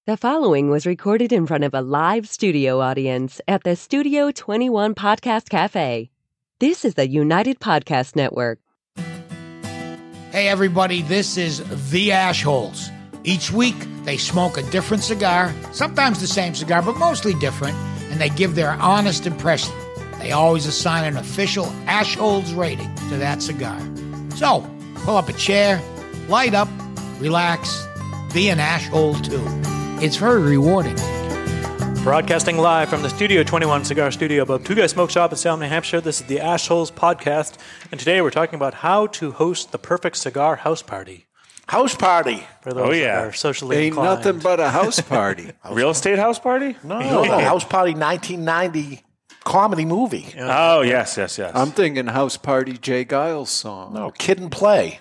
The following was recorded in front of a live studio audience at the Studio 21 Podcast Cafe. This is the United Podcast Network. Hey everybody, this is The Ashholes. Each week, they smoke a different cigar, sometimes the same cigar, but mostly different, and they give their honest impression. They always assign an official Ashholes rating to that cigar. So, pull up a chair, light up, relax, be an Ashhole too. It's very rewarding. Broadcasting live from the Studio 21 Cigar Studio above Two Guys Smoke Shop in Salem, New Hampshire. This is the Ashholes Podcast, and today we're talking about how to host the perfect cigar house party. House party. For those that are socially Ain't inclined. nothing but a house party. Real estate house party? No, the House Party 1990 comedy movie. Oh, yes. I'm thinking House Party Jay Giles song. No, Kid and Play.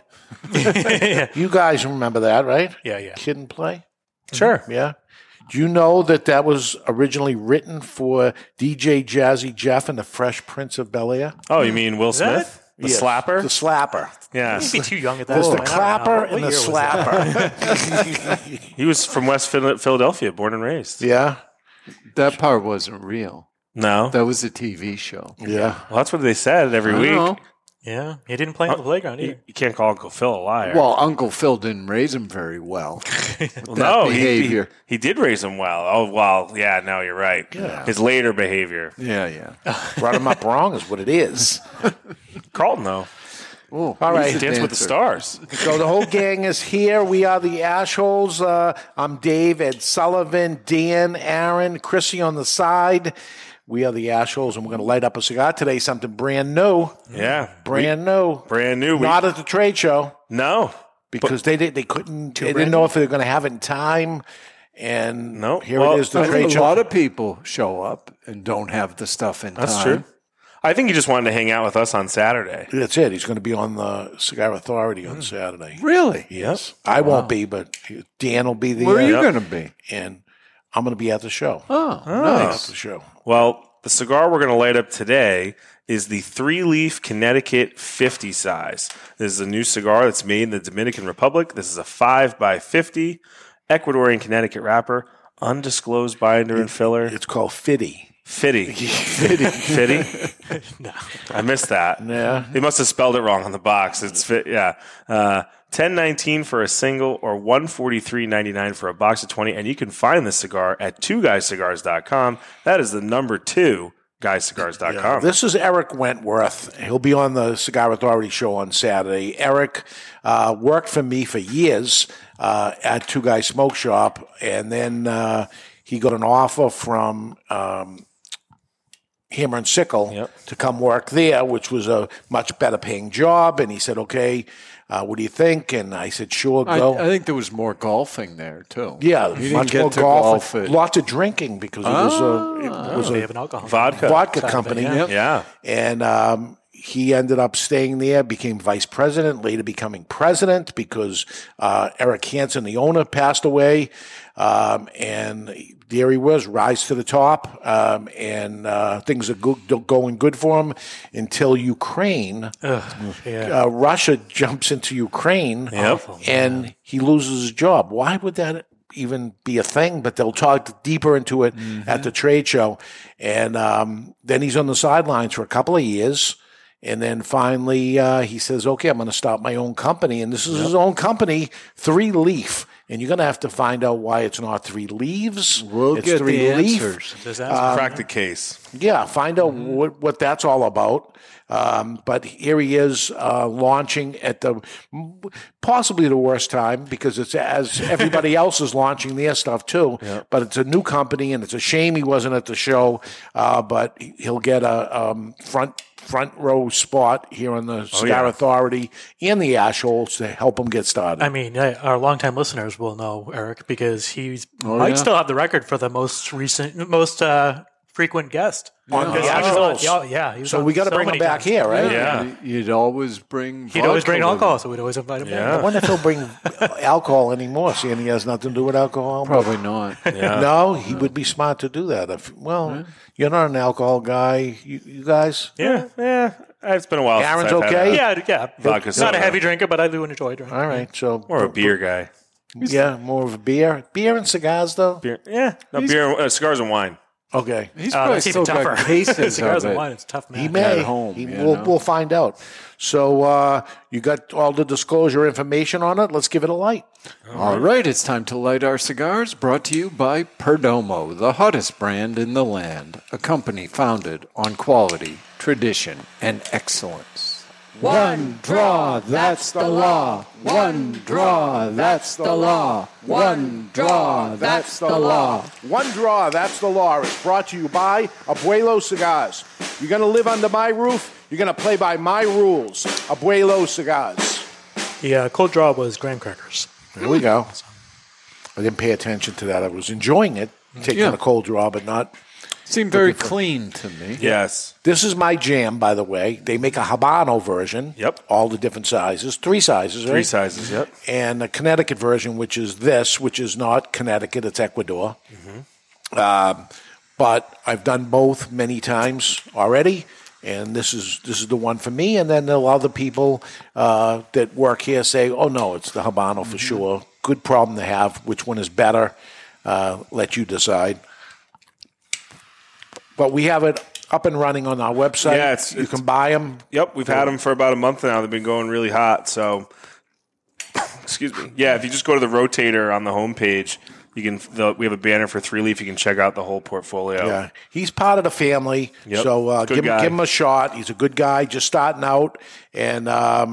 You guys remember that, right? Yeah. Kid and Play? Sure. Yeah. Do you know that was originally written for DJ Jazzy Jeff and the Fresh Prince of Bel-Air? Oh, you mean Will that Smith? The Yes, slapper? The slapper. Yes. You'd be too young at that There's the point. clapper I don't know. and the What year was that? slapper. He was from West Philadelphia, born and raised. Yeah. That part wasn't real. No? That was a TV show. Yeah. Well, that's what they said every I week. know. Yeah, he didn't play on the playground either. You can't call Uncle Phil a liar. Well, Uncle Phil didn't raise him very well. Well, no, behavior. he did raise him well. Oh, well, yeah, no, you're right. Yeah. His later behavior. Yeah. Brought him up wrong is what it is. Carlton, though. Oh, All right. he's a Dance with the dancer. Stars. So the whole gang is here. We are the Ashholes. I'm Dave, Ed Sullivan, Dan, Aaron, Chrissy on the side. We are the Ashholes, and we're going to light up a cigar today. Something brand new. Yeah. Brand new. Brand new. Not at the trade show No. because they didn't know if they were going to have it in time. And No. here Well, it is, the I trade think a show. lot of people show up and don't have the stuff in That's time. true. I think he just wanted to hang out with us on Saturday. That's it. He's going to be on the Cigar Authority on Saturday. Really? Yes. I won't be, but Dan will be there. Where are you Yep. going to be? And I'm going to be at the show. Oh, At nice. the show. Well, the cigar we're going to light up today is the 3-leaf Connecticut 50 size. This is a new cigar that's made in the Dominican Republic. This is a 5x50 Ecuadorian Connecticut wrapper, undisclosed binder and filler. It's called Fitty. Fitty. Fitty? No. I missed that. Yeah. They must have spelled it wrong on the box. It's fit. Yeah. $10.19 for a single or $143.99 for a box of 20. And you can find this cigar at 2guyscigars.com. That is the number 2, guyscigars.com. This is Eric Wentworth. He'll be on the Cigar Authority show on Saturday. Eric worked for me for years at Two Guys Smoke Shop, and then he got an offer from Hammer and Sickle to come work there, which was a much better paying job. And he said, okay, what do you think? And I said, sure, go. I think there was more golfing there, too. Yeah, You didn't much get more to golf. golf at- Lots of drinking because it was They a have an alcohol. Vodka. company. Yep. Yeah. And he ended up staying there, became vice president, later becoming president because Eric Hansen, the owner, passed away. And there he was, rise to the top. And things are going good for him until Ukraine. Russia jumps into Ukraine and he loses his job. Why would that even be a thing? But they'll talk deeper into it at the trade show. And then he's on the sidelines for a couple of years. And then finally, he says, okay, I'm going to start my own company. And this is his own company, 3-leaf. And you're going to have to find out why it's not 3 leaves. We'll it's get the 3-leaf. answers. Crack the case. Yeah, find out what that's all about. But here he is launching at the possibly the worst time because it's as everybody else is launching their stuff too. But it's a new company, and it's a shame he wasn't at the show. But he'll get a front row spot here on the Cigar Authority and the Ashholes to help him get started. I mean, our longtime listeners will know Eric because he's might still have the record for the most frequent guest. On the Because he was Ashholes. he was So on we got to so bring him many back times. here, right? Yeah. You'd always bring He'd always bring vodka with alcohol, him. so we'd always invite him Yeah. back. I wonder if he'll bring alcohol anymore, seeing he has nothing to do with alcohol. Probably not. No, he would be smart to do that. You're not an alcohol guy, you guys. Yeah. It's been a while Aaron's since I've okay? had Yeah. vodka Not soda. a heavy drinker, but I do enjoy drinking. All right, so Or a beer guy. Yeah, more of a beer. Beer and cigars, though. Beer, cigars and wine. Okay. He's probably That's even still got tougher. cases Cigars of and it. wine, it's tough, man. He may. At home, We'll find out. So you got all the disclosure information on it. Let's give it a light. All right, it's time to light our cigars, brought to you by Perdomo, the hottest brand in the land, a company founded on quality, tradition, and excellence. One draw, that's the law. One draw, that's the law. One draw, that's the law. One Draw, That's the Law is brought to you by Abuelo Cigars. You're going to live under my roof, you're going to play by my rules. Abuelo Cigars. The cold draw was graham crackers. There we go. I didn't pay attention to that. I was enjoying it, taking a cold draw, but not. Seemed very clean to me. Yes. This is my jam, by the way. They make a Habano version. Yep. All the different sizes. 3 sizes, right? 3 sizes, yep. And a Connecticut version, which is this, which is not Connecticut, it's Ecuador. But I've done both many times already, and this is the one for me. And then there'll other people that work here say, oh, no, it's the Habano for sure. Good problem to have. Which one is better? Let you decide. But we have it up and running on our website. Yeah, you can buy them. Yep, we've had them for about a month now. They've been going really hot. So, excuse me. Yeah, if you just go to the Rotator on the homepage, we have a banner for 3 Leaf. You can check out the whole portfolio. Yeah, he's part of the family. Yep. So Good guy. give him a shot. He's a good guy, just starting out, and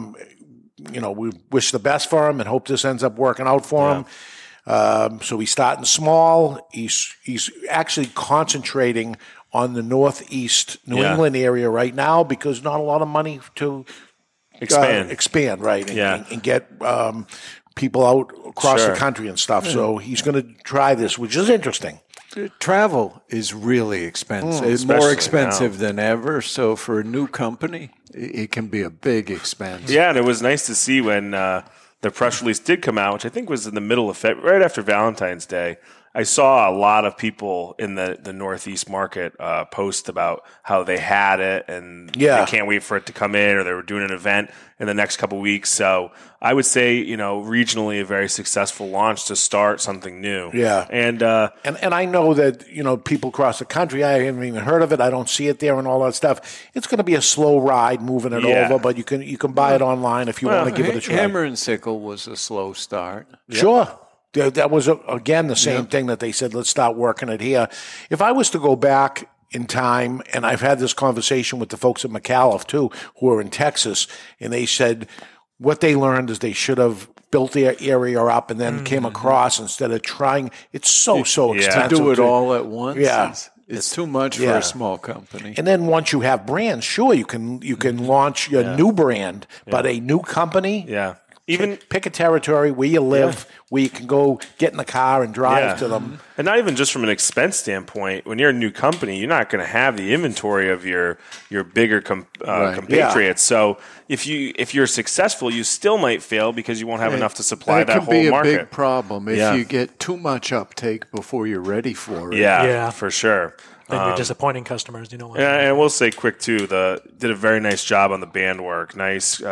we wish the best for him and hope this ends up working out for him. So he's starting small. He's actually concentrating on the Northeast New England area right now because not a lot of money to expand, right? And get people out across the country and stuff. So he's going to try this, which is interesting. Travel is really expensive. It's more expensive than ever. So for a new company, it can be a big expense. Yeah, and it was nice to see when the press release did come out, which I think was in the middle of February, right after Valentine's Day. I saw a lot of people in the Northeast market post about how they had it and they can't wait for it to come in, or they were doing an event in the next couple of weeks. So I would say, regionally a very successful launch to start something new. Yeah. And I know that, people across the country, I haven't even heard of it. I don't see it there and all that stuff. It's going to be a slow ride moving it over, but you can buy it online if you want to give it a try. Hammer and Sickle was a slow start. Sure. That was, again, the same thing that they said, let's start working it here. If I was to go back in time, and I've had this conversation with the folks at McAuliffe, too, who are in Texas, and they said what they learned is they should have built their area up and then came across instead of trying. It's so expensive. To do it all at once. Yeah. It's too much for a small company. And then once you have brands, sure, you can launch your new brand, but a new company. Yeah. Even pick a territory where you live, where you can go get in the car and drive to them. And not even just from an expense standpoint. When you're a new company, you're not going to have the inventory of your bigger compatriots. So if you're successful, you still might fail because you won't have enough to supply that whole market. That could be a big problem if you get too much uptake before you're ready for it. Yeah, for sure. Then you're disappointing customers. And we'll say quick too. Did a very nice job on the band work. Nice,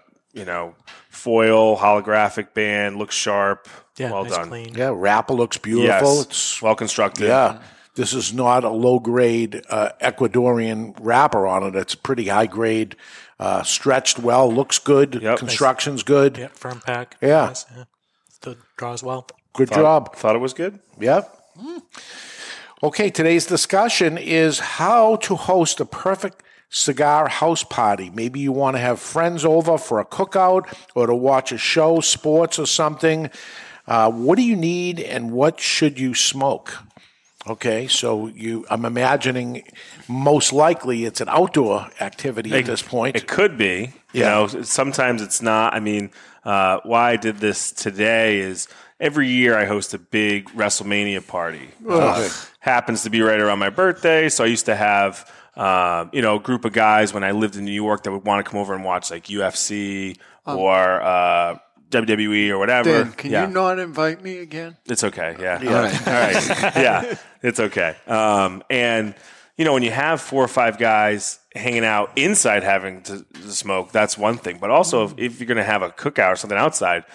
foil holographic band, looks sharp. Yeah, well nice, done. Clean. Yeah, wrapper looks beautiful. Yes, it's well constructed. Yeah, this is not a low grade Ecuadorian wrapper on it. It's pretty high grade, stretched well, looks good. Yep. Construction's good. Yeah, firm pack. Yeah. Nice. Still draws well. Good job. Thought it was good. Yep. Okay, today's discussion is how to host a perfect cigar house party. Maybe you want to have friends over for a cookout or to watch a show, sports or something. What do you need and what should you smoke? Okay, so I'm imagining most likely it's an outdoor activity at this point. It could be. Sometimes it's not. I mean, why I did this today is every year I host a big WrestleMania party. Happens to be right around my birthday, so I used to have a group of guys when I lived in New York that would want to come over and watch like UFC or WWE or whatever. Dan, can you not invite me again? It's okay. Yeah. All right. Yeah, it's okay. And when you have 4 or 5 guys hanging out inside having to smoke, that's one thing. But also if you're going to have a cookout or something outside,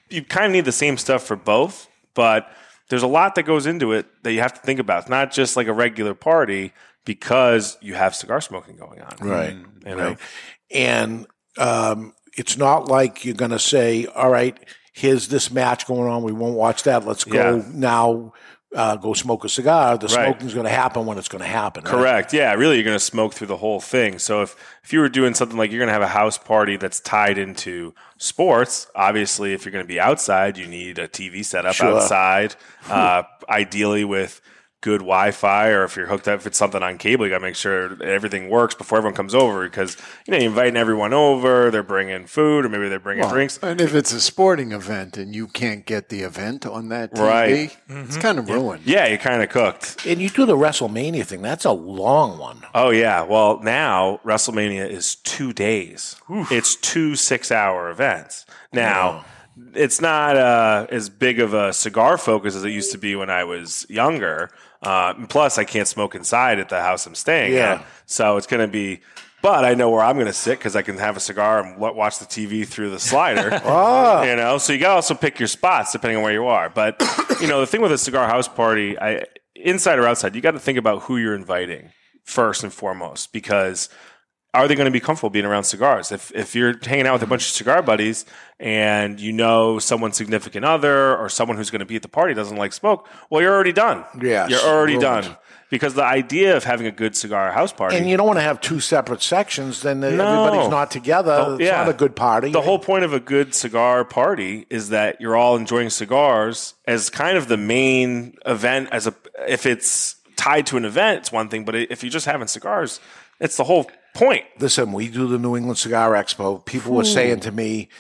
you kind of need the same stuff for both, but there's a lot that goes into it that you have to think about. It's not just like a regular party because you have cigar smoking going on. Right. You know? Right. And it's not like you're going to say, all right, here's this match going on. We won't watch that. Let's go now. Go smoke a cigar. The smoking's going to happen when it's going to happen. Right? Correct. Yeah, really, you're going to smoke through the whole thing. So if you were doing something like you're going to have a house party that's tied into sports, obviously, if you're going to be outside, you need a TV setup outside, ideally with good Wi-Fi, or if you're hooked up, if it's something on cable, you got to make sure everything works before everyone comes over, because you're inviting everyone over, they're bringing food, or maybe they're bringing drinks. And if it's a sporting event and you can't get the event on that TV, it's kind of ruined. Yeah, you're kind of cooked. And you do the WrestleMania thing. That's a long one. Oh, yeah. Well, now WrestleMania is 2 days. It's 2 6-hour events. Now, it's not as big of a cigar focus as it used to be when I was younger. Plus, I can't smoke inside at the house I'm staying at. So it's going to be, but I know where I'm going to sit because I can have a cigar and watch the TV through the slider. So you got to also pick your spots depending on where you are. But, the thing with a cigar house party, inside or outside, you got to think about who you're inviting first and foremost, because are they going to be comfortable being around cigars? If you're hanging out with a bunch of cigar buddies and someone's significant other or someone who's going to be at the party doesn't like smoke, well, you're already done. Yes, you're already done. Because the idea of having a good cigar house party... And you don't want to have 2 separate sections, then everybody's not together. It's not a good party. The whole point of a good cigar party is that you're all enjoying cigars as kind of the main event. If it's tied to an event, it's one thing, but if you're just having cigars, it's the whole point. Listen, we do the New England Cigar Expo. People were saying to me,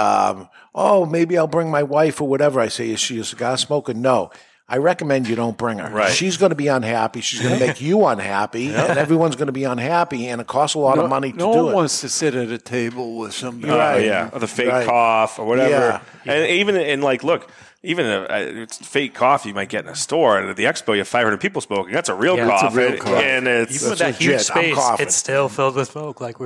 maybe I'll bring my wife or whatever. I say, is she a cigar smoker? No. I recommend you don't bring her. Right. She's going to be unhappy. She's going to make you unhappy, and everyone's going to be unhappy, and it costs a lot of money to do it. No one wants to sit at a table with somebody. Or the fake cough or whatever. Yeah. And even look, even it's fake coffee you might get in a store, and at the expo you have 500 people smoking. That's a real cough. It's a real cough. And even with that huge space, it's still filled with smoke. Like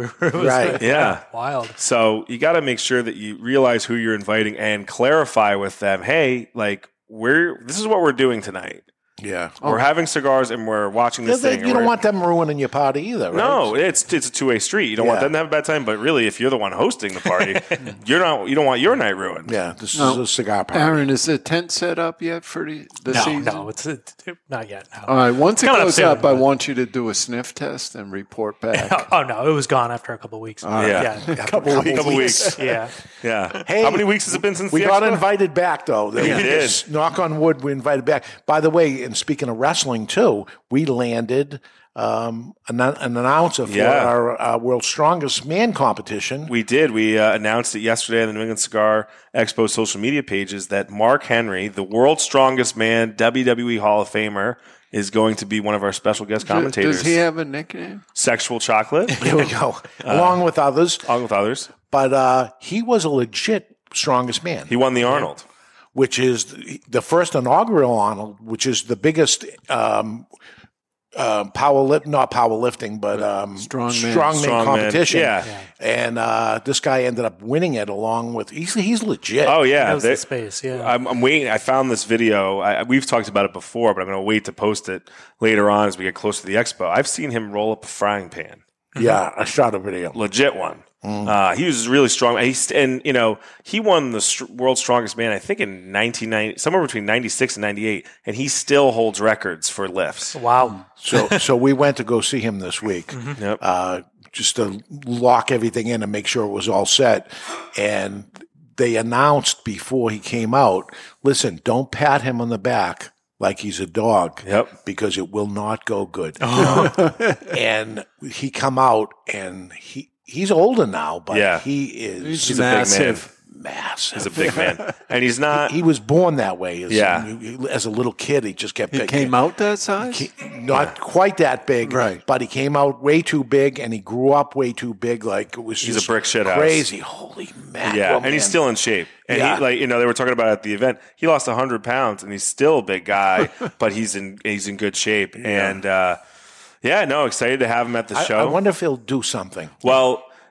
wild. So you got to make sure that you realize who you're inviting and clarify with them. Hey, this is what we're doing tonight. Yeah. We're having cigars and we're watching this thing. You don't want them ruining your party either, right? No, it's a two-way street. You don't want them to have a bad time, but really, if you're the one hosting the party, you don't want your night ruined. Yeah, this is a cigar party. Aaron, is the tent set up yet for the season? No, it's not yet. No. All right, once it goes up, I want you to do a sniff test and report back. Oh, no, it was gone after a couple of weeks. A couple weeks. Yeah. Hey, how many weeks has it been since we got invited back, though? We did. Knock on wood, we invited back. By the way, and speaking of wrestling, too, we landed an announcer for our World's Strongest Man competition. We did. We announced it yesterday on the New England Cigar Expo social media pages that Mark Henry, the World's Strongest Man, WWE Hall of Famer, is going to be one of our special guest commentators. Does he have a nickname? Sexual Chocolate. Here we go. Along with others. But he was a legit strongest man. He won the Arnold. Which is the first inaugural Arnold, which is the biggest strongman competition. Yeah. And this guy ended up winning it along with he's legit. Oh yeah, the space. Yeah, I'm waiting. I found this video. We've talked about it before, but I'm going to wait to post it later on as we get close to the expo. I've seen him roll up a frying pan. Yeah, I shot a video. Legit one. He was really strong. He won the World's Strongest Man, I think, in 1990, somewhere between 96 and 98, and he still holds records for lifts. Wow. So we went to go see him this week, just to lock everything in and make sure it was all set. And they announced before he came out, listen, don't pat him on the back like he's a dog, because it will not go good. And he come out, and he's older now, but he's massive. Massive. He's a big man. And he's not... He was born that way. As a little kid, he just kept big. He came out that size? Not quite that big, right? But he came out way too big, and he grew up way too big. Like, it was he's just a brick shit crazy. House. Holy man. Yeah, and he's still in shape. And he, they were talking about it at the event. He lost 100 pounds, and he's still a big guy, but he's in good shape. Yeah. And, excited to have him at the show. I wonder if he'll do something. Well...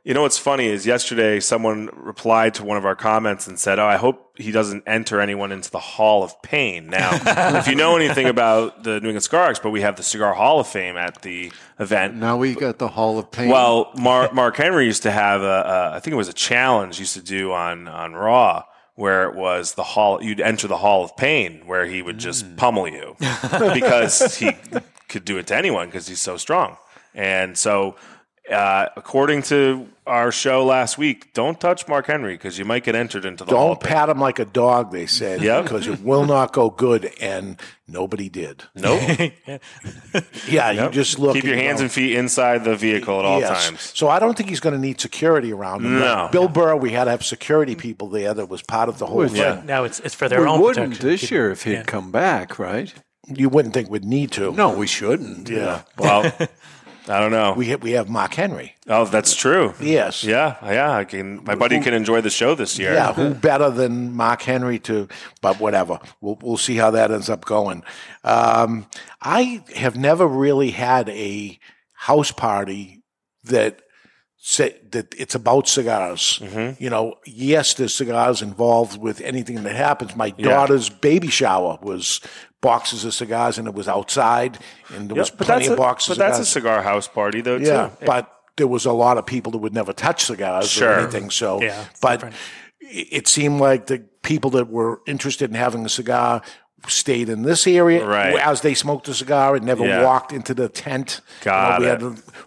You know what's funny is yesterday someone replied to one of our comments and said, I hope he doesn't enter anyone into the Hall of Pain. Now, if you know anything about the New England Cigar Expo, we have the Cigar Hall of Fame at the event. Now we got the Hall of Pain. Well, Mark Henry used to have I think it was a challenge he used to do on Raw, where it was you'd enter the Hall of Pain, where he would just pummel you because he could do it to anyone because he's so strong. And so, according to our show last week, don't touch Mark Henry because you might get entered into the Hall of Don't Pain. pat him like a dog, they said, Yep. because it will not go good, and nobody did. Nope. Yeah, you just look. Keep your hands and feet inside the vehicle at all times. So I don't think he's going to need security around him. No. Like Bill Burr, we had to have security people there that was part of the whole thing. Now it's for their we own wouldn't protection. this year if he'd come back, right? You wouldn't think we'd need to. No, we shouldn't. Yeah. Well, I don't know. We have Mark Henry. Oh, that's true. Yes. Yeah. My buddy can enjoy the show this year. Yeah, who better than Mark Henry but whatever. We'll see how that ends up going. I have never really had a house party that it's about cigars. Mm-hmm. You know, yes, there's cigars involved with anything that happens. My daughter's baby shower was boxes of cigars, and it was outside, and there was plenty of boxes of cigars. But that's a cigar house party, though, Yeah, too. but there was a lot of people that would never touch cigars or anything. So, Yeah, it's but different. it seemed like the people that were interested in having a cigar stayed in this area Right. as they smoked a cigar and never Yeah. walked into the tent. Got it.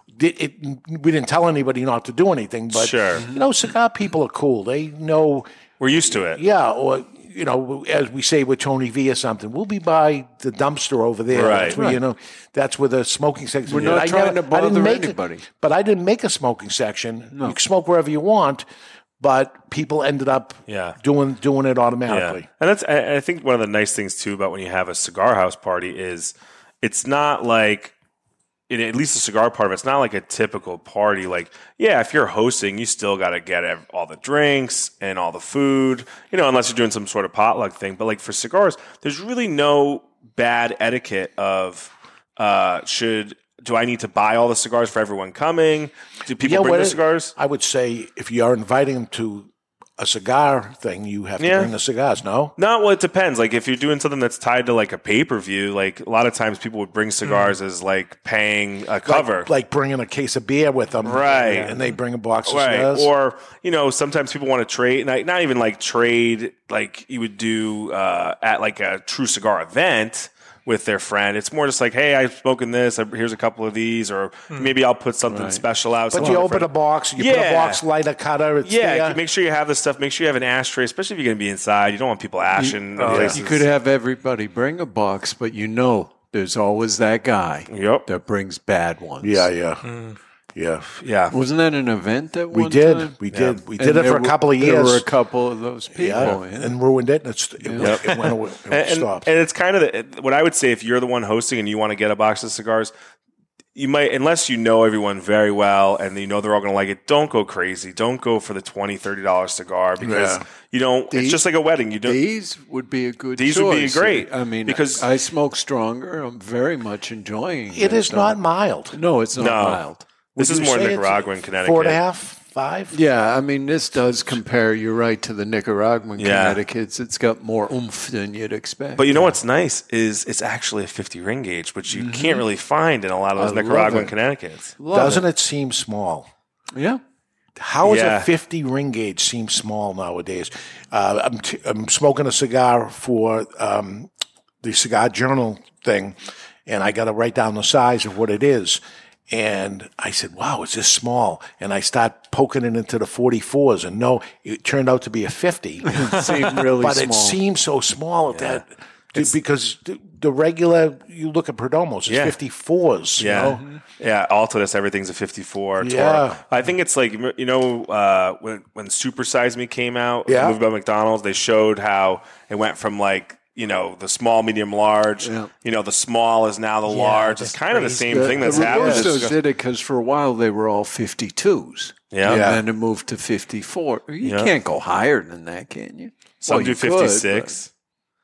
We didn't tell anybody not to do anything, but Sure. you know, cigar people are cool. They know, We're used to it. yeah, or you know, as we say with Tony V or something, we'll be by the dumpster over there. Right. That's where, you know, that's where the smoking section. We're is. not I trying to I didn't bother make anybody. but I didn't make a smoking section. You can smoke wherever you want, but people ended up doing it automatically. Yeah. And that's, I think one of the nice things too about when you have a cigar house party is it's not like, at least the cigar part of it's not like a typical party. Like, yeah, if you're hosting, you still got to get all the drinks and all the food, you know, unless you're doing some sort of potluck thing. But like for cigars, there's really no bad etiquette of do I need to buy all the cigars for everyone coming? Do people bring the cigars? I would say if you are inviting them to a cigar thing, you have to bring the cigars, no? No, well, it depends. Like, if you're doing something that's tied to, like, a pay-per-view, like, a lot of times people would bring cigars as, like, paying a cover. Like bringing a case of beer with them. Right. And they bring a box of Right. cigars. Or, you know, sometimes people want to trade, not even, like, trade, like, you would do at, like, a true cigar event with their friend. It's more just like, hey, I'm smoking this. Here's a couple of these. Or maybe I'll put something special out. But you open a box, you put a box lighter cutter. It's there. Make sure you have this stuff. Make sure you have an ashtray, especially if you're going to be inside. You don't want people ashing. You could have everybody bring a box, but you know there's always that guy that brings bad ones. Yeah. Wasn't that an event that We one did. time? We did. We did it for a couple of years. There were a couple of those people. And ruined it. It went away. It stopped. And it's kind of what I would say if you're the one hosting and you want to get a box of cigars, you might, unless you know everyone very well and you know they're all going to like it, don't go crazy. Don't go for the $20, $30 cigar because you don't. It's just like a wedding. You don't. These would be a good. These choice. would be great. I mean, because I smoke stronger. I'm very much enjoying It is not mild. No, it's not mild. This is Would you more say Nicaraguan, it's Connecticut. 4.5, 5? Yeah, I mean, this does compare, you're right, to the Nicaraguan Connecticut's. It's got more oomph than you'd expect. But you know what's nice is it's actually a 50 ring gauge, which you can't really find in a lot of those Nicaraguan Connecticut's. Doesn't it seem small? Yeah. How does a 50 ring gauge seem small nowadays? I'm smoking a cigar for the Cigar Journal thing, and I got to write down the size of what it is. And I said, wow, it's this small. And I start poking it into the 44s. And no, it turned out to be a 50. It seemed really but small. it seems so small because the regular, you look at Perdomos, it's 54s. Yeah. You know? Yeah, Altadis, everything's a 54. Yeah. Toro. I think it's like, you know, when Super Size Me came out, the movie about McDonald's, they showed how it went from like, you know, the small, medium, large. Yeah. You know, the small is now the large. It's kind of the same thing that's happening. Robusto's did it because for a while they were all 52s. Yeah. And then it moved to 54. You can't go higher than that, can you? Some Well, do you could, 56.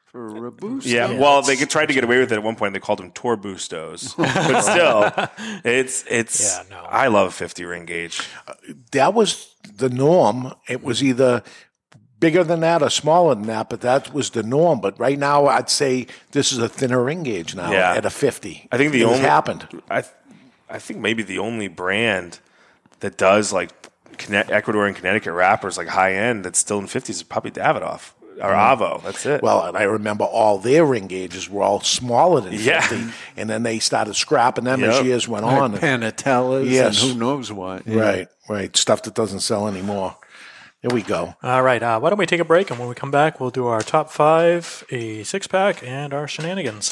For Robusto. Yeah, well, they tried to get away with it at one point. They called them Torbustos. But still, it's. I love a 50 ring gauge. That was the norm. It was either bigger than that or smaller than that, but that was the norm. But right now, I'd say this is a thinner ring gauge now at a 50. I think happened. I think maybe the only brand that does like Ecuadorian Connecticut wrappers, like high end, that's still in 50s is probably Davidoff. Or Avo, that's it. Well, and I remember all their ring gauges were all smaller than 50, and then they started scrapping them as years went on. Panatellas and who knows what. Yeah. Right. Stuff that doesn't sell anymore. Here we go. All right. Why don't we take a break, and when we come back, we'll do our top 5, a 6-pack, and our shenanigans.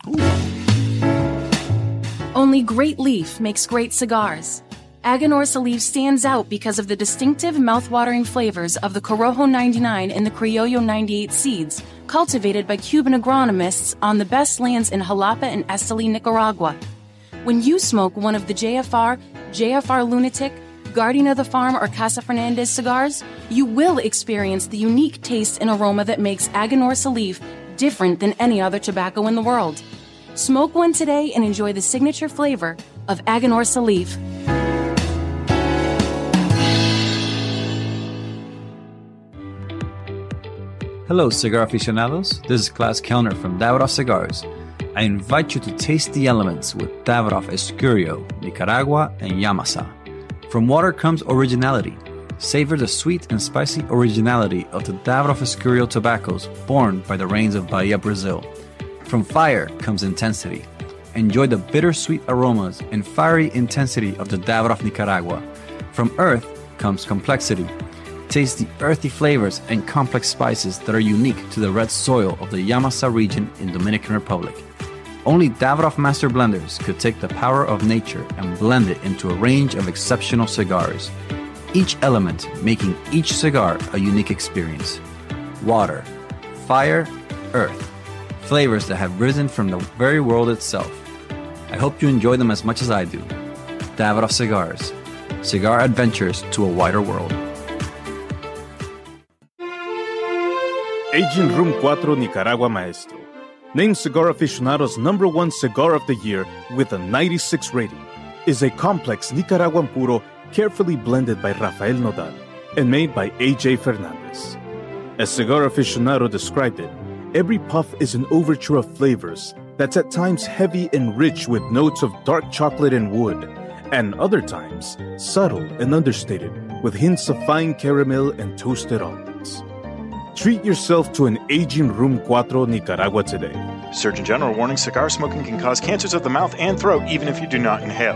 Only Great Leaf makes great cigars. Aganorsa Leaf stands out because of the distinctive mouth-watering flavors of the Corojo 99 and the Criollo 98 seeds, cultivated by Cuban agronomists on the best lands in Jalapa and Esteli, Nicaragua. When you smoke one of the JFR Lunatic, Guardian of the Farm, or Casa Fernandez cigars, you will experience the unique taste and aroma that makes Aganorsa Leaf different than any other tobacco in the world. Smoke one today and enjoy the signature flavor of Aganorsa Leaf. Hello, cigar aficionados. This is Klaus Kellner from Davidoff Cigars. I invite you to taste the elements with Davidoff Escurio, Nicaragua, and Yamasa. From water comes originality. Savor the sweet and spicy originality of the Davidoff Escurio tobaccos born by the rains of Bahia, Brazil. From fire comes intensity. Enjoy the bittersweet aromas and fiery intensity of the Davidoff Nicaragua. From earth comes complexity. Taste the earthy flavors and complex spices that are unique to the red soil of the Yamasa region in Dominican Republic. Only Davidoff Master Blenders could take the power of nature and blend it into a range of exceptional cigars, each element making each cigar a unique experience. Water, fire, earth, flavors that have risen from the very world itself. I hope you enjoy them as much as I do. Davidoff Cigars, cigar adventures to a wider world. Aging Room 4 Nicaragua Maestro. Named Cigar Aficionado's #1 cigar of the year with a 96 rating, is a complex Nicaraguan puro carefully blended by Rafael Nodal and made by A.J. Fernandez. As Cigar Aficionado described it, every puff is an overture of flavors that's at times heavy and rich with notes of dark chocolate and wood, and other times subtle and understated with hints of fine caramel and toasted almonds. Treat yourself to an Aging Room 4 Nicaragua today. Surgeon General warning: cigar smoking can cause cancers of the mouth and throat even if you do not inhale.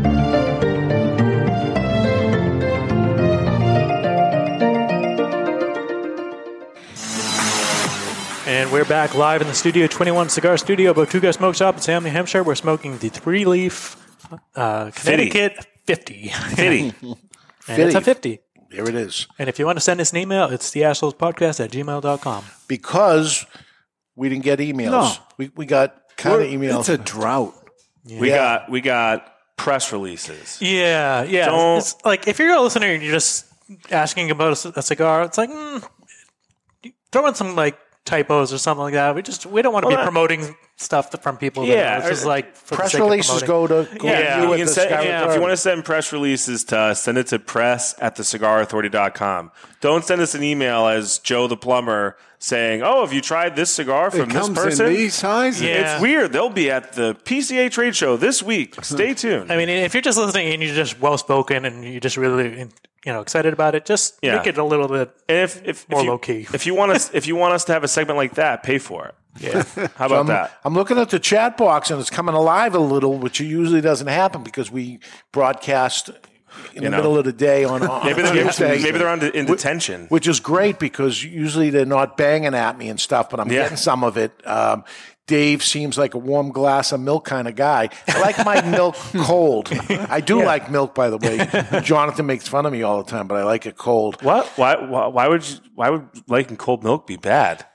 And we're back live in the Studio 21 Cigar Studio, Botuga Smoke Shop in Salem, New Hampshire. We're smoking the 3-leaf Connecticut 50. Fitty. And it's a 50. There it is. And if you want to send us an email, it's theashholespodcast@gmail.com. Because we didn't get emails. No. We got kind of emails. It's a drought. Yeah. We got press releases. Yeah. It's like if you're a listener and you're just asking about a cigar, it's like throw in some like typos or something like that. We don't want to be promoting stuff from people. It's just like for press the sake releases of go to you with the if you want to send press releases to us, send it to press@thecigarauthority.com. Don't send us an email as Joe the plumber saying, "Oh, have you tried this cigar from this person?" In these sizes. Yeah. It's weird. They'll be at the PCA trade show this week. Stay tuned. I mean, if you're just listening and you're just well spoken and you're just really excited about it, just make it a little bit more low key. If you want us to have a segment like that, pay for it. Yeah. How about that? I'm looking at the chat box and it's coming alive a little, which usually doesn't happen because we broadcast in the middle of the day on Tuesday. Maybe they're in detention. Which is great because usually they're not banging at me and stuff, but I'm getting some of it. Dave seems like a warm glass of milk kind of guy. I like my milk cold. I do like milk, by the way. Jonathan makes fun of me all the time, but I like it cold. What? Why would liking cold milk be bad?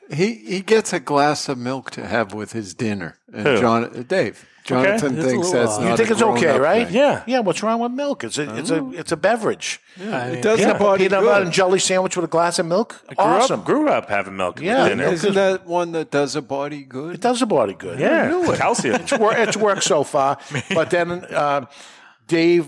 He gets a glass of milk to have with his dinner. And Who? Dave. Jonathan thinks that's not You think a it's okay, grown-up right? thing. Yeah. Yeah, what's wrong with milk? It's a beverage. It does the Peanut body butter good. and jelly sandwich with a glass of milk? Awesome. Grew up having milk Yeah. with dinner. Isn't that one that does a body good? It does the body good. Yeah, calcium. It's worked so far. But then Dave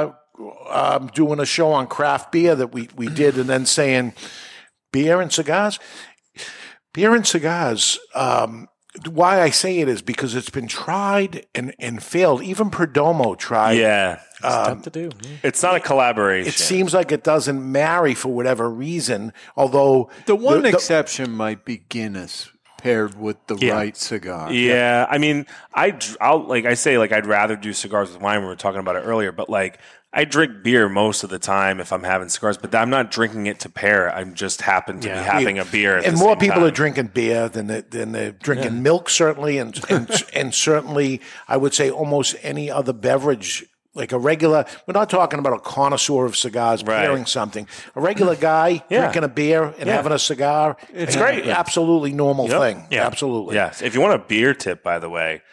doing a show on craft beer that we did, and then saying beer and cigars. Beer and cigars, why I say it is because it's been tried and failed. Even Perdomo tried. Yeah. It's tough to do. It's not a collaboration. It seems like it doesn't marry for whatever reason, although The one exception might be Guinness paired with the right cigar. Yeah, I mean, I'll like I say, like I'd rather do cigars with wine. We were talking about it earlier, but like I drink beer most of the time if I'm having cigars, but I'm not drinking it to pair. I'm just happen to be having a beer. At and the more same people time. are drinking beer than they're drinking milk, certainly, and certainly I would say almost any other beverage. Like a regular, we're not talking about a connoisseur of cigars pairing something. A regular guy drinking a beer and having a cigar, it's great. Absolutely normal thing. Yeah. Absolutely. Yes. If you want a beer tip, by the way,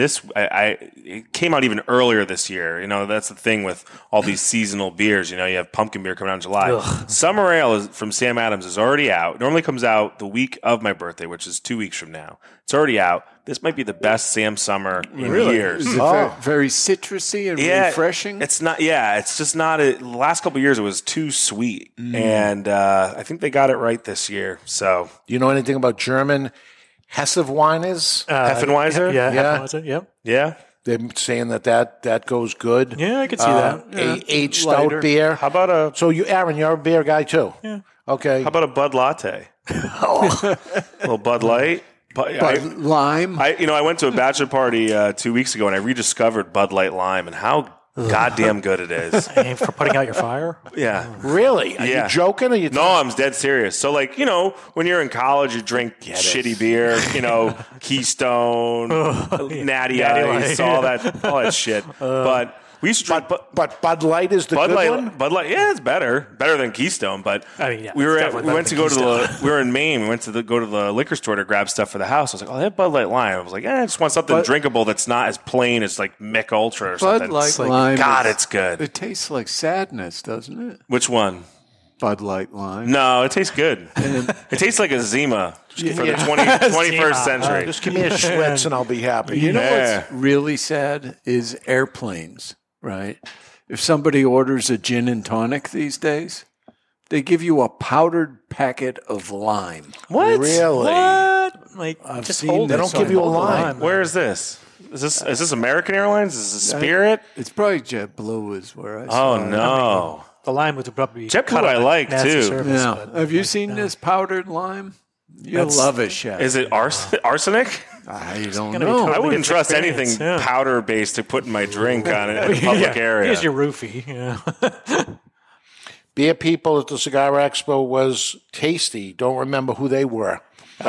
it came out even earlier this year. You know, that's the thing with all these seasonal beers. You know, you have pumpkin beer coming out in July. Summer Ale from Sam Adams is already out. It normally comes out the week of my birthday, which is 2 weeks from now. It's already out. This might be the best Sam Summer in years. Is it very citrusy and refreshing? It's not. Yeah, it's just not. The last couple of years, it was too sweet, and I think they got it right this year. So, Do you know anything about German Hesse-Weiners? Heffenweiser? Yeah. Yeah. Heffenweiser, yep. Yeah. They're saying that goes good. Yeah, I could see that. Aged stout beer. How about a So Aaron, you're a beer guy too. Yeah. Okay. How about a Bud Latte? A little Bud Light. But lime? I went to a bachelor party 2 weeks ago, and I rediscovered Bud Light Lime, and how goddamn good it is. Aim for putting out your fire? Yeah. Really? Are you joking? Or you No, I'm dead serious. So, like, when you're in college, you drink shitty beer, Keystone, Natty Ice, all that shit. But we used to drink. But Bud Light is the good one? Bud Light, yeah, it's better than Keystone. But I mean, yeah, we it's definitely went to better go than to Keystone. we were in Maine. We went to go to the liquor store to grab stuff for the house. I was like, oh, they have Bud Light Lime. I was like, I just want something drinkable that's not as plain as like Mick Ultra or something. Bud Light Lime. God, it's good. It tastes like sadness, doesn't it? Which one? Bud Light Lime. No, it tastes good. It tastes like a Zima for the 21st century. Just give me a Schlitz and I'll be happy. You know what's really sad is airplanes, right? If somebody orders a gin and tonic these days, they give you a powdered packet of lime. What? Really? What? Like, I've just seen hold this it. They don't give you a Hold the lime. Where is this? Is this American Airlines? Is this Spirit? It's probably JetBlue is where I saw Oh it. no! The lime would probably be JetBlue cut I on like, nasty too. surface, Yeah. but- Have you seen this powdered lime? You'll love it, Chef. Is it arsenic? I don't gonna be know. totally I wouldn't trust different anything experience, yeah. powder based to put in my drink on it in a public area. Here's your roofie. Yeah. Beer people at the Cigar Expo was tasty. Don't remember who they were.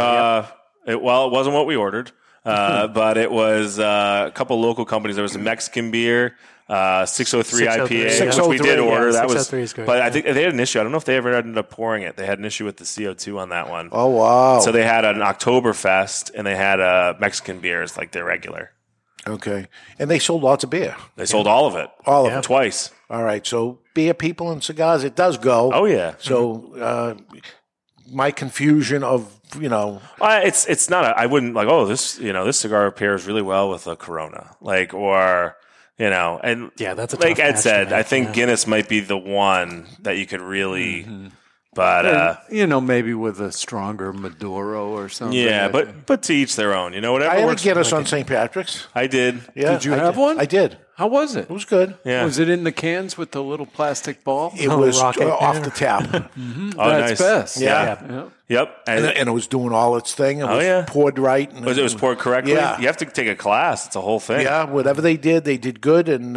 It wasn't what we ordered, but it was a couple local companies. There was a Mexican beer, 603 IPA, which we did 603, order. yeah, That was, 603 is great, but I yeah. think they had an issue. I don't know if they ever ended up pouring it. They had an issue with the CO2 on that one. Oh, wow. So they had an Oktoberfest and they had a Mexican beers like their regular. Okay. And they sold lots of beer. They sold all of it. All of it. Twice. All right. So beer people and cigars, it does go. Oh, yeah. So my confusion of, It's not I wouldn't like, this cigar pairs really well with a Corona. Like, or, and Yeah, that's a like tough Ed match said, to I make, think yeah. Guinness might be the one that you could really, but Maybe with a stronger Maduro or something. yeah, I think. but to each their own. Whatever I had a works. Guinness on St. Patrick's. I did. Yeah, Did you I have one? I did. How was it? It was good. Yeah. Was it in the cans with the little plastic ball? It was rocket. off the tap. Oh, That's nice. best. Yeah. Yep. And it was doing all its thing. It was poured right. And it was poured correctly. Yeah. You have to take a class. It's a whole thing. Yeah, whatever they did good. And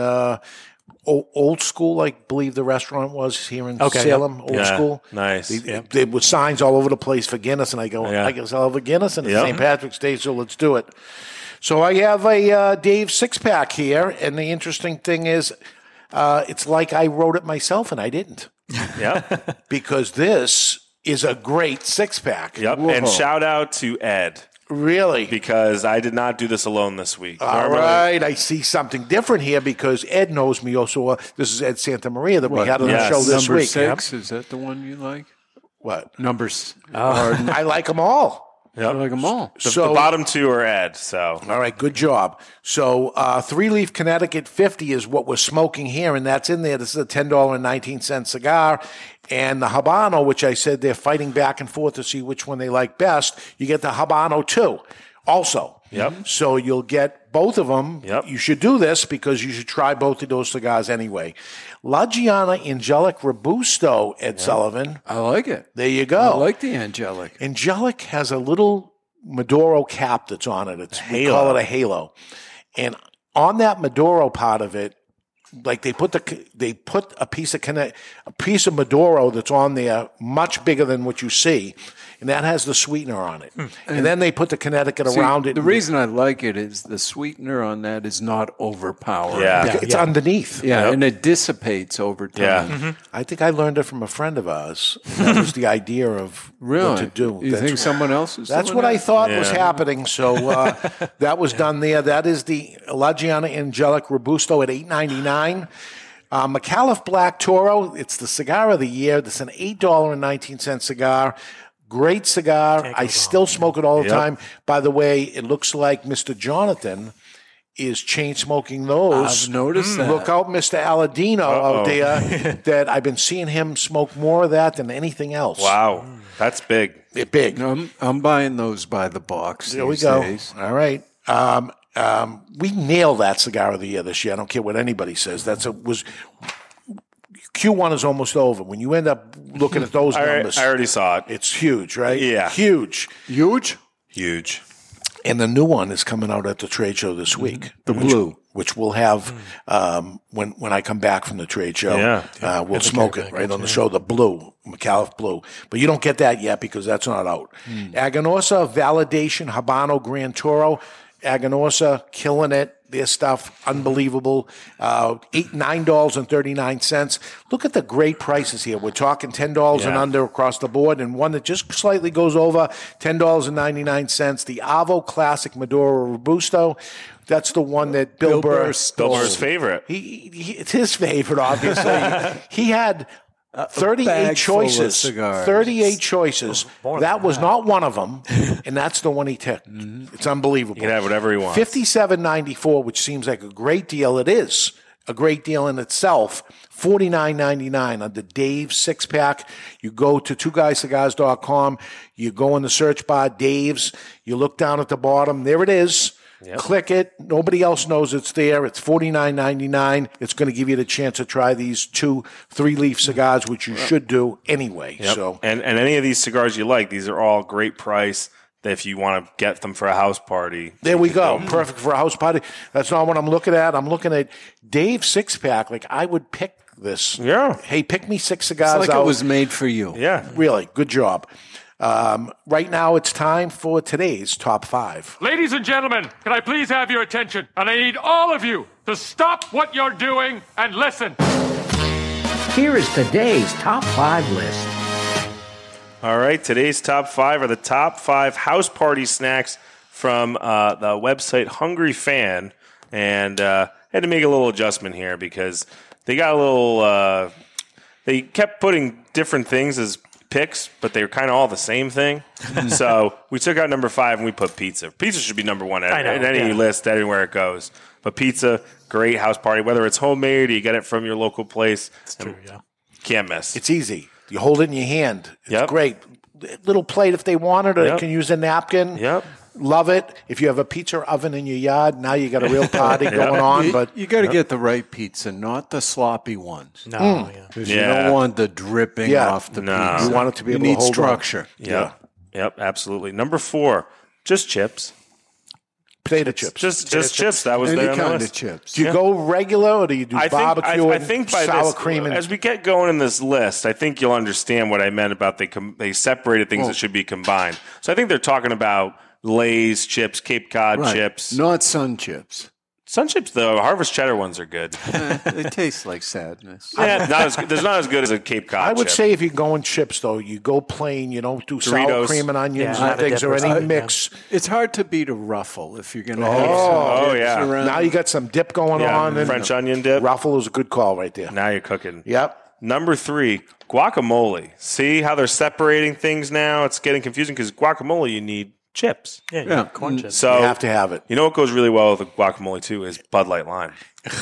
Old School, I believe the restaurant was here in Salem. Old Yeah. School. Nice. There were signs all over the place for Guinness, and I go, Yeah. I guess I'll have a Guinness, and it's Yep. St. Patrick's Day, so let's do it. So I have a Dave six-pack here, and the interesting thing is it's like I wrote it myself, and I didn't. Yeah. Because this is a great six-pack. Yep. And shout out to Ed. Really? Because I did not do this alone this week. All right. I see something different here because Ed knows me also well. This is Ed Santa Maria that we had on the show this Number week. 6, is that the one you like? What? Numbers. I like them all. Yep. I like them all. The bottom two are Ed. So all right, good job. So 3-leaf Connecticut 50 is what we're smoking here, and that's in there. This is a $10.19 cigar. And the Habano, which I said they're fighting back and forth to see which one they like best, you get the Habano too also. Yep. So you'll get both of them. Yep. You should do this because you should try both of those cigars anyway. La Giana Angelic Robusto, Ed Sullivan. I like it. There you go. I like the Angelic. Angelic has a little Maduro cap that's on it. We call it a halo. And on that Maduro part of it, like they put a piece of Maduro that's on there much bigger than what you see, and that has the sweetener on it. And then they put the Connecticut around it. The reason I like it is the sweetener on that is not overpowering. Yeah. It's underneath. Yeah, and it dissipates over time. Yeah. I think I learned it from a friend of ours. That was the idea of what to do. You think someone else is That's doing what that? I thought was happening. So that was done there. That is the La Giana Angelic Robusto at $8.99. McAuliffe Black Toro, it's the cigar of the year. It's an $8.19 cigar. Great cigar. I still smoke it all the time. By the way, it looks like Mr. Jonathan is chain smoking those. I've noticed that. Look out, Mr. Aladino out there, that I've been seeing him smoke more of that than anything else. Wow. That's big. It's big. I'm buying those by the box. There we these go. days. All right. We nailed that cigar of the year this year. I don't care what anybody says. Q1 is almost over. When you end up looking at those numbers, I already saw it. It's huge, right? Yeah. Huge. Huge. And the new one is coming out at the trade show this week. The blue. Which we'll have when I come back from the trade show. Yeah. We'll smoke it right on the show, the blue, McAuliffe Blue. But you don't get that yet because that's not out. Aganorsa Validation Habano Gran Toro. Aganorsa killing it. Their stuff, unbelievable. $9.39. Look at the great prices here. We're talking $10 and under across the board, and one that just slightly goes over, $10.99. The Avo Classic Maduro Robusto. That's the one that Bill Burr stole. Bill Burr's favorite. It's his favorite, obviously. He had 38 choices. 38 choices. That was not one of them, and that's the one he took. It's unbelievable. You can have whatever he wants. $57.94, which seems like a great deal. It is a great deal in itself. $49.99 on the Dave's six-pack. You go to twoguyscigars.com. You go in the search bar, Dave's. You look down at the bottom. There it is. Yep. Click it. Nobody else knows it's there. It's $49.99. It's going to give you the chance to try these 2 3-leaf cigars, which you should do anyway. Yep. So, and any of these cigars you like, these are all great price. If you want to get them for a house party, there we go. Perfect for a house party. That's not what I'm looking at. I'm looking at Dave's six-pack. Like, I would pick this. Yeah. Hey, pick me 6 cigars It's like it was made for you. Yeah. Really, good job. Right now, it's time for today's top 5. Ladies and gentlemen, can I please have your attention? And I need all of you to stop what you're doing and listen. Here is today's top 5 list. All right, today's top 5 are the top 5 house party snacks from the website Hungry Fan. And had to make a little adjustment here because they got a little they kept putting different things as picks, but they were kind of all the same thing. So we took out number 5 and we put pizza. Pizza should be number 1 at any list, anywhere it goes. But pizza, great house party, whether it's homemade or you get it from your local place. It's true, yeah. Can't miss. It's easy. You hold it in your hand. It's great. Little plate if they want it, or you can use a napkin. Yep. Love it. If you have a pizza oven in your yard, now you got a real party going on. But you got to get the right pizza, not the sloppy ones. No, because you don't want the dripping off the pizza. You want it to be able to hold structure. Yep, absolutely. Number 4, just chips. Potato chips. Just chips. That was there on the kind list. of chips. Do you go regular, or do you do barbecue I and think by sour this, cream? And as we get going in this list, I think you'll understand what I meant about they separated things that should be combined. So I think they're talking about Lay's chips, Cape Cod chips. Not Sun chips. Sun chips, though, Harvest Cheddar ones are good. They taste like sadness. Yeah, there's not as good as a Cape Cod I would chip. say if you go in chips, though, you go plain. You don't do sour Doritos. cream and onions Yeah, and things or any mix. It's hard to beat a Ruffle if you're going to Oh, yeah. Now you got some dip going on. And French onion dip. Ruffle is a good call right there. Now you're cooking. Yep. Number 3, guacamole. See how they're separating things now? It's getting confusing because guacamole, you need chips. Yeah, corn chips. So You have to have it. You know what goes really well with guacamole too is Bud Light Lime.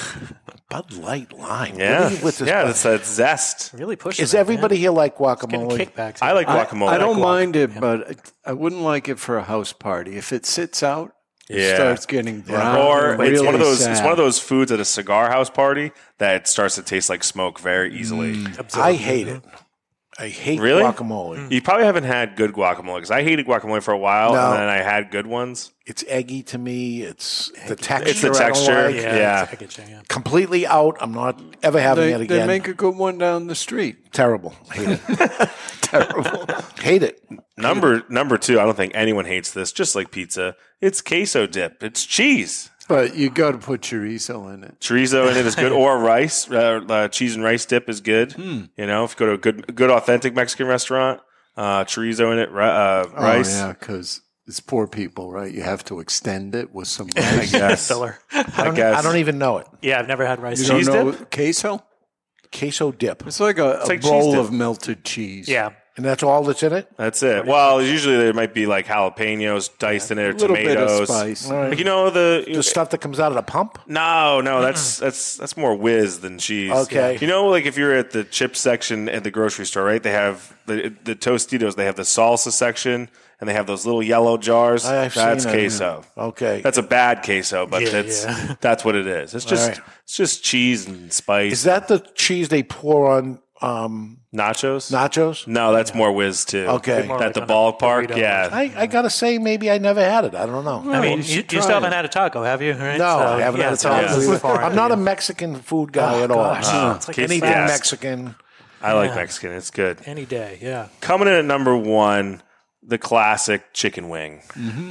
Bud Light Lime. Yeah, What are you with this yeah, Bud- that's that zest. Really pushing. Is everybody here like getting guacamole? kickbacks? I like guacamole. I don't like mind it, but I wouldn't like it for a house party. If it sits out, it Yeah. starts getting brown. Or and it's really one of those. sad. It's one of those foods at a cigar house party that starts to taste like smoke very easily. I hate it. I hate Really? guacamole. You probably haven't had good guacamole because I hated guacamole for a while, No. and then I had good ones. It's eggy to me. It's the texture. It's the I don't texture. like. Yeah. I get you, yeah. Completely out. I'm not ever having it They again. make a good one down the street. Terrible. Hate it. Terrible. Hate it. Number 2, I don't think anyone hates this. Just like pizza, it's queso dip. It's cheese. But you got to put chorizo in it. Chorizo in it is good, or rice. Cheese and rice dip is good. You know, if you go to a good authentic Mexican restaurant, chorizo in it, rice. Oh, yeah, because it's poor people, right? You have to extend it with some I rice. guess. Filler. I guess. I don't even know it. Yeah, I've never had rice. You don't Cheese know dip? queso? Queso dip. It's like a like cheese bowl dip. of melted cheese. Yeah. And that's all that's in it? That's it. Well, usually there might be like jalapenos diced in there, A little tomatoes. bit of spice. Like, you know The stuff that comes out of the pump? No, that's more whiz than cheese. Okay. You know, like if you're at the chip section at the grocery store, right? They have the Tostitos. They have the salsa section, and they have those little yellow jars. I've That's seen it. queso. Okay. That's a bad queso, but that's what it is. It's just right. it's just cheese and spice. Is that the cheese they pour on nachos? nachos? No, that's more whiz too. Okay. More At like the on a ballpark, burrito. yeah. I got to say, maybe I never had it. I don't know. I mean, you you should still try haven't it. had a taco, have you? Right? No, I haven't had a so taco. this is foreign I'm to not you. a Mexican food guy at all. gosh. It's like Anything yeah. Mexican. I like Mexican. It's good. Any day, yeah. Coming in at number 1, the classic chicken wing.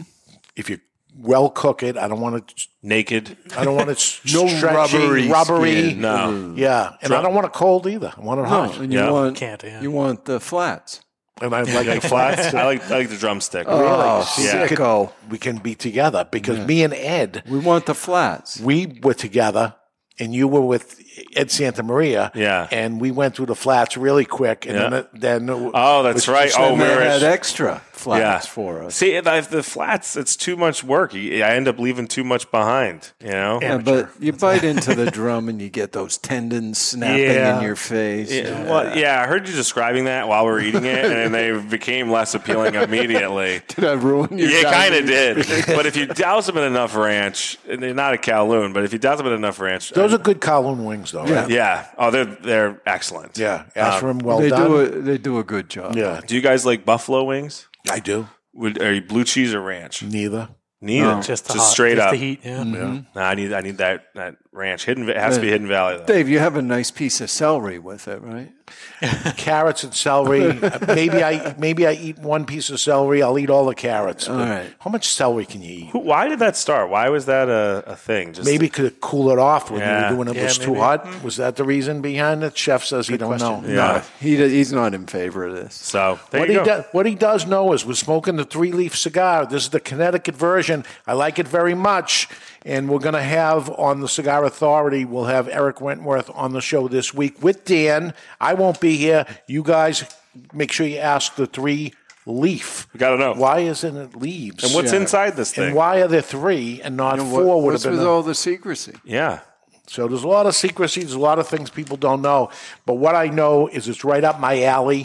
If you well cook it, I don't want it. Naked. I don't want it No stretchy, rubbery. skin. No. Yeah, and I don't want it cold either. I want it No, hot. and you Yeah. want Can't, yeah. you want the flats. And I like the Flats. flats. I like the drumstick. Oh, Yeah. sicko. We can be together because me and Ed, We want the flats. we were together, and you were with Ed Santa Maria. Yeah. and we went through the flats really quick, and Yeah. then Oh, that's right. Oh, And they we had were extra flats for us. See, the flats, it's too much work. I end up leaving too much behind, you know? Yeah, but you bite into the drum and you get those tendons snapping in your face. Well, yeah, I heard you describing that while we were eating it, and they became less appealing immediately. Did I ruin your You kind of dining? did. But if you douse them in enough ranch, and they're not a Kowloon, but if you douse them in enough ranch. those are good Kowloon wings, though. Right? Yeah. Oh, they're excellent. Yeah, ask for them well They done. they do a good job. Yeah, Do you guys like buffalo wings? I do. Are you blue cheese or ranch? Neither. Neither. Just the Just hot, straight just up. the heat, yeah. No, I need that ranch. It has to be Hidden Valley though. Dave, you have a nice piece of celery with it, right? Carrots and celery. maybe I eat one piece of celery. I'll eat all the carrots. All right. How much celery can you eat? Why did that start? Why was that a thing? Just Maybe could cool it off when Yeah. you were doing it Yeah, was too maybe. hot. Was that the reason behind it? Chef says he don't know. Yeah. He's not in favor of this. So there What you he, go. what he does know is we're smoking the 3-leaf cigar. This is the Connecticut version. I like it very much. And we're going to have on the Cigar Authority, we'll have Eric Wentworth on the show this week with Dan. I won't be here. You guys make sure you ask the 3-leaf. We got to know. Why isn't it leaves? And what's inside this thing? And why are there 3 and not 4 would What's have with been all the secrecy? Yeah. So there's a lot of secrecy. There's a lot of things people don't know. But what I know is it's right up my alley.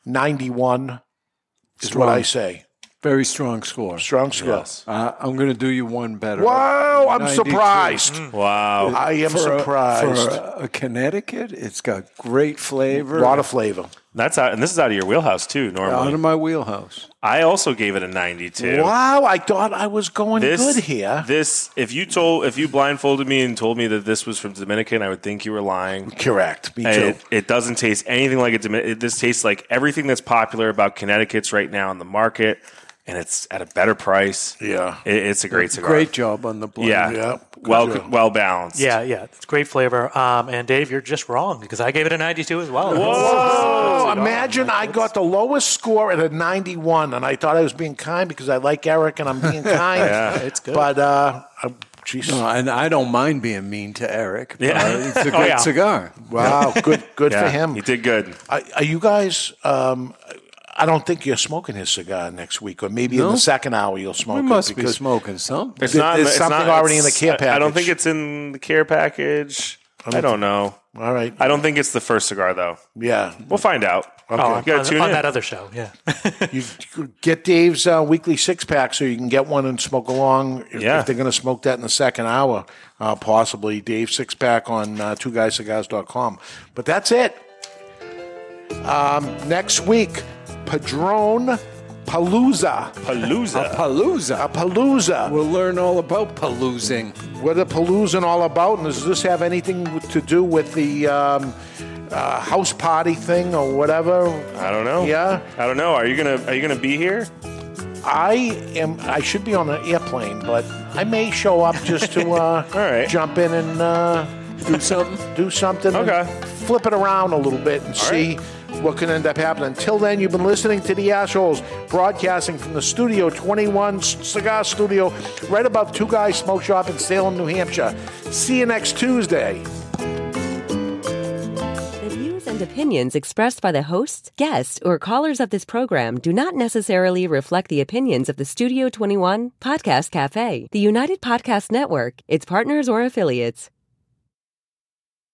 91 is what I say. Very strong score. Strong score. Yes. I'm going to do you one better. Wow, I'm 92. surprised. Wow. I am surprised. For a Connecticut, it's got great flavor. A lot of flavor. That's out, and this is out of your wheelhouse too. Out Normally, of my wheelhouse. I also gave it a 92. Wow, I thought I was going good here. This, if you blindfolded me and told me that this was from Dominican, I would think you were lying. Correct. Me And too. it doesn't taste anything like a Dominican. This tastes like everything that's popular about Connecticut's right now in the market. and it's at a better price. Yeah. It's a great cigar. Great job on the blend. Yeah. Well balanced. Yeah, it's great flavor. And Dave, you're just wrong because I gave it a 92 as well. Whoa! Imagine I got the lowest score at a 91, and I thought I was being kind because I like Eric and I'm being kind. Yeah, it's good. But, geez. No, and I don't mind being mean to Eric. Yeah. It's a good cigar. Wow, good for him. He did good. Are you guys? I don't think you're smoking his cigar next week, or maybe in the second hour you'll smoke it. We must be because smoking some. It's there's something already in the care package. I don't think it's in the care package. I don't know. All right. I don't think it's the first cigar, though. Yeah. We'll find out. Okay. Oh, You gotta tune on in. that other show, yeah. You get Dave's weekly six-pack so you can get one and smoke along if they're going to smoke that in the second hour, possibly. Dave's six-pack on twoguyscigars.com. But that's it. Next week, Padron Palooza. A palooza. We'll learn all about paloozing. What a paloozing all about, and does this have anything to do with the house party thing or whatever? I don't know. Yeah, I don't know. Are you gonna be here? I should be on an airplane, but I may show up just to jump in and do something. Okay. And flip it around a little bit and see what can end up happening. Until then, you've been listening to the Ashholes, broadcasting from the Studio 21 Cigar Studio, right above Two Guys Smoke Shop in Salem, New Hampshire. See you next Tuesday. The views and opinions expressed by the hosts, guests, or callers of this program do not necessarily reflect the opinions of the Studio 21 Podcast Cafe, the United Podcast Network, its partners, or affiliates.